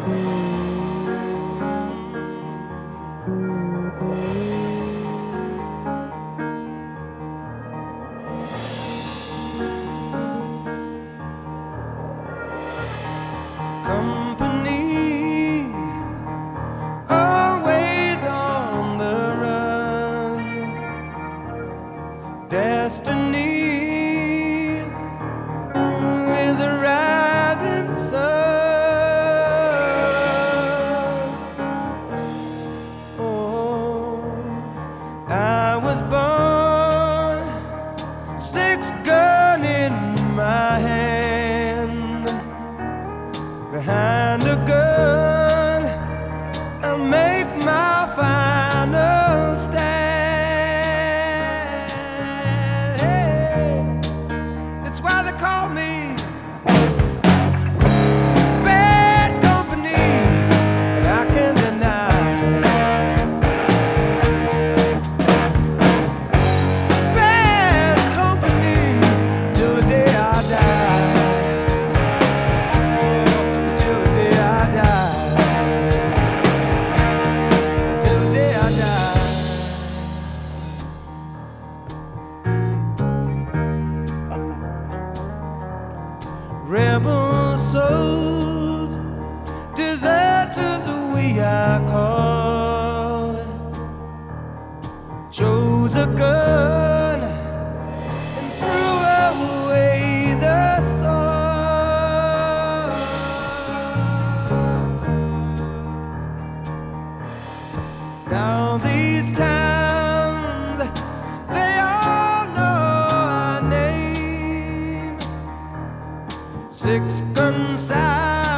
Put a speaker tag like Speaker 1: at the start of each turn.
Speaker 1: Company, always on the run. Destiny is a rising sun. Oh, I was born, six gun in my hand. Behind a gun, I'll make my final stand. Hey, that's why they call me bad company, and I can't deny bad company till the day I die. Rebel souls, deserters we are called. Chose a gun and threw away the sword. Now these towns, they all know our name. Six gun side.